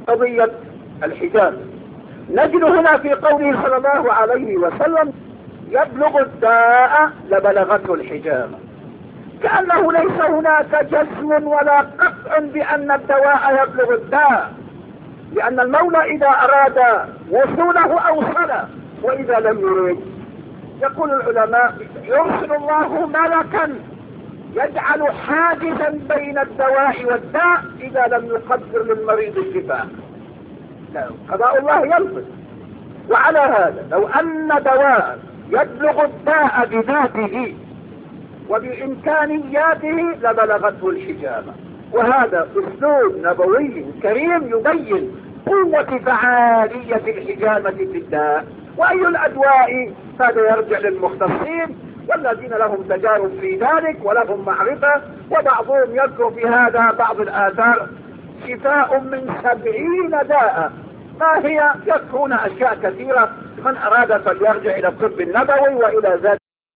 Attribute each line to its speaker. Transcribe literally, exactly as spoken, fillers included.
Speaker 1: قضية الحجاب. نجد هنا في قوله صلى الله عليه وسلم يبلغ الداء لبلغته الحجامة، كأنه ليس هناك جزم ولا قطع بأن الدواء يبلغ الداء، لأن المولى إذا أراد وصوله أوصل، وإذا لم يريد يقول العلماء يرسل الله ملكا يجعل حاجزا بين الدواء والداء إذا لم يقدر للمريض الشفاء. قضاء الله يلفظ. وعلى هذا لو أن دواء يبلغ الداء بذاته وبإمكانياته لبلغته الحجامة. وهذا أسلوب نبوي كريم يبين قوة فعالية الحجامة في الداء. وأي الأدواء هذا يرجع للمختصين والذين لهم تجارب في ذلك ولهم معرفة، وبعضهم يذكر في هذا بعض الآثار شفاء من سبعين داء. ما هي؟ يذكرون أشياء كثيرة، من أراد فليرجع إلى الطب النبوي وإلى ذلك.